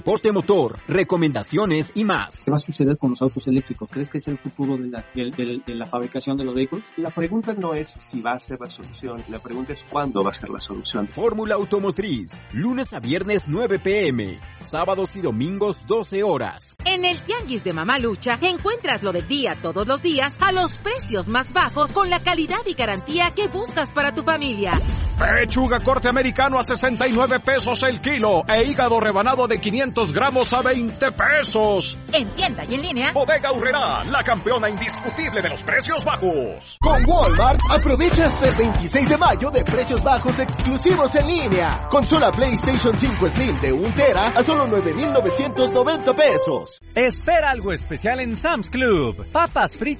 Porte motor, recomendaciones y más. ¿Qué va a suceder con los autos eléctricos? ¿Crees que es el futuro de la fabricación de los vehículos? La pregunta no es si va a ser la solución, la pregunta es cuándo va a ser la solución. Fórmula Automotriz, lunes a viernes 9 p.m, sábados y domingos 12 horas. En el Tianguis de Mamalucha encuentras lo del día todos los días a los precios más bajos con la calidad y garantía que buscas para tu familia. Pechuga corte americano a 69 pesos el kilo e hígado rebanado de 500 gramos a 20 pesos. En tienda y en línea. Bodega Aurrerá, la campeona indiscutible de los precios bajos. Con Walmart, aprovecha hasta el 26 de mayo de precios bajos exclusivos en línea. Consola PlayStation 5 Slim de 1 tera a solo 9,990 pesos. Espera algo especial en Sam's Club. Papas fritas